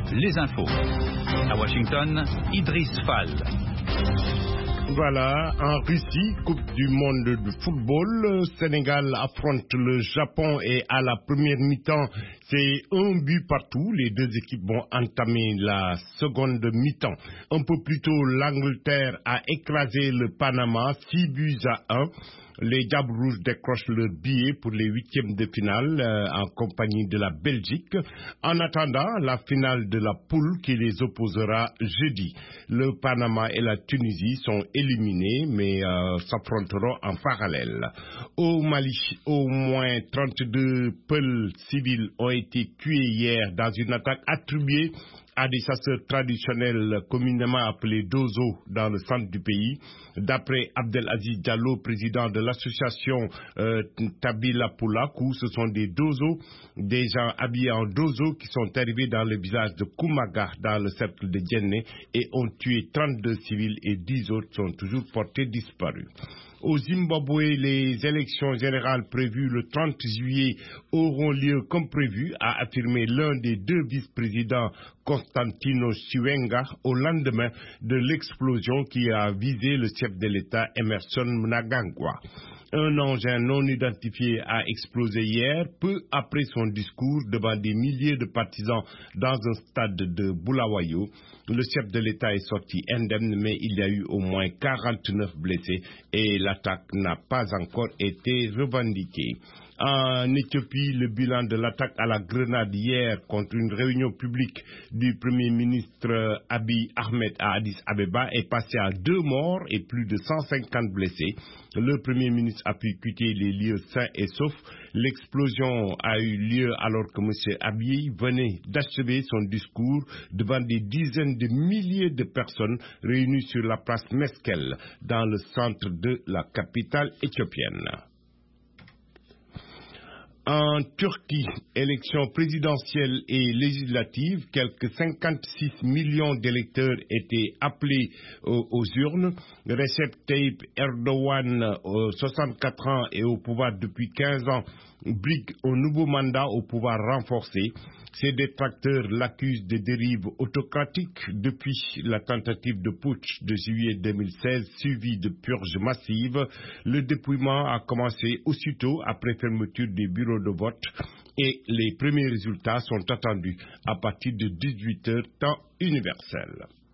les infos. À Washington, Idriss Fall. Voilà, en Russie, Coupe du monde de football, le Sénégal affronte le Japon et à la première mi-temps, c'est 1 but partout. Les deux équipes vont entamer la seconde mi-temps. Un peu plus tôt, l'Angleterre a écrasé le Panama 6-1. Les Diables Rouges décrochent leur billet pour les huitièmes de finale en compagnie de la Belgique. En attendant, la finale de la poule qui les opposera jeudi. Le Panama et la Tunisie sont éliminés mais s'affronteront en parallèle. Au Mali, au moins 32 Peuls civils ont été tués hier dans une attaque attribuée à des chasseurs traditionnels communément appelés Dozo dans le centre du pays. D'après Abdelaziz Diallo, président de l'association Tabila Poulakou, ce sont des Dozo, des gens habillés en Dozo qui sont arrivés dans le village de Koumaga dans le cercle de Djenné et ont tué 32 civils et 10 autres sont toujours portés disparus. Au Zimbabwe, les élections générales prévues le 30 juillet auront lieu comme prévu, a affirmé l'un des deux vice-présidents, Constantino Chiwenga, au lendemain de l'explosion qui a visé le chef de l'État, Emerson Mnangagwa. Un engin non identifié a explosé hier, peu après son discours devant des milliers de partisans dans un stade de Bulawayo. Le chef de l'État est sorti indemne, mais il y a eu au moins 49 blessés et l'attaque n'a pas encore été revendiquée. En Éthiopie, le bilan de l'attaque à la grenade hier contre une réunion publique du Premier ministre Abiy Ahmed à Addis Abeba est passé à 2 morts et plus de 150 blessés. Le Premier ministre a pu quitter les lieux sains et saufs. L'explosion a eu lieu alors que M. Abiy venait d'achever son discours devant des dizaines de milliers de personnes réunies sur la place Meskel dans le centre de la capitale éthiopienne. En Turquie, élections présidentielles et législatives, quelques 56 millions d'électeurs étaient appelés aux urnes. Recep Tayyip Erdogan, 64 ans et au pouvoir depuis 15 ans, brigue un nouveau mandat au pouvoir renforcé. Ses détracteurs l'accusent de dérives autocratiques depuis la tentative de putsch de juillet 2016 suivie de purges massives. Le dépouillement a commencé aussitôt après fermeture des bureaux de vote et les premiers résultats sont attendus à partir de 18h temps universel.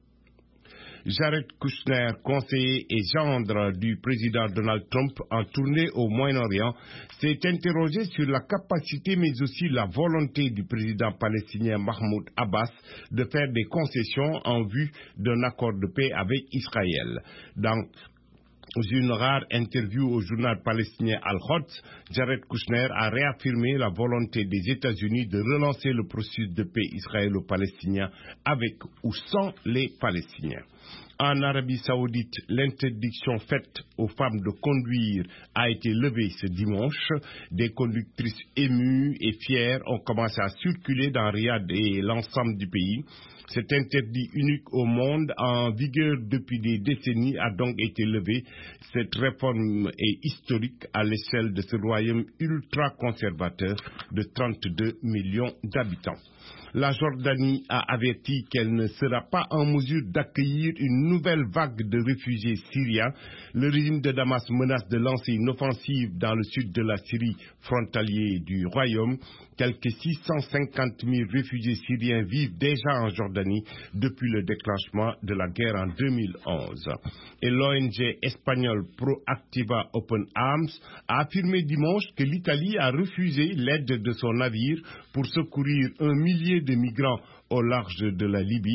Jared Kushner, conseiller et gendre du président Donald Trump en tournée au Moyen-Orient, s'est interrogé sur la capacité mais aussi la volonté du président palestinien Mahmoud Abbas de faire des concessions en vue d'un accord de paix avec Israël. Dans une rare interview au journal palestinien Al-Quds, Jared Kushner a réaffirmé la volonté des États-Unis de relancer le processus de paix israélo-palestinien avec ou sans les Palestiniens. En Arabie Saoudite, l'interdiction faite aux femmes de conduire a été levée ce dimanche. Des conductrices émues et fières ont commencé à circuler dans Riyad et l'ensemble du pays. Cet interdit unique au monde, en vigueur depuis des décennies, a donc été levé. Cette réforme est historique à l'échelle de ce royaume ultra-conservateur de 32 millions d'habitants. La Jordanie a averti qu'elle ne sera pas en mesure d'accueillir une nouvelle vague de réfugiés syriens. Le régime de Damas menace de lancer une offensive dans le sud de la Syrie, frontalier du royaume. Quelques 650 000 réfugiés syriens vivent déjà en Jordanie depuis le déclenchement de la guerre en 2011. Et l'ONG espagnole Proactiva Open Arms a affirmé dimanche que l'Italie a refusé l'aide de son navire pour secourir 1 millier de migrants au large de la Libye.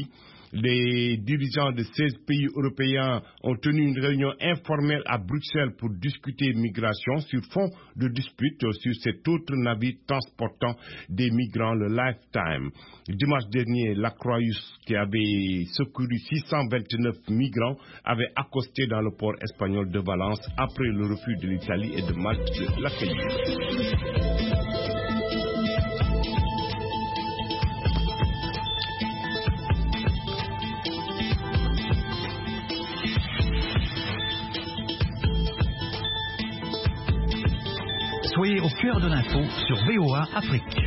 Les dirigeants de 16 pays européens ont tenu une réunion informelle à Bruxelles pour discuter migration sur fond de dispute sur cet autre navire transportant des migrants, le Lifetime. Dimanche dernier, l'Aquarius, qui avait secouru 629 migrants, avait accosté dans le port espagnol de Valence après le refus de l'Italie et de Malte de l'accueillir. Soyez au cœur de l'info sur VOA Afrique.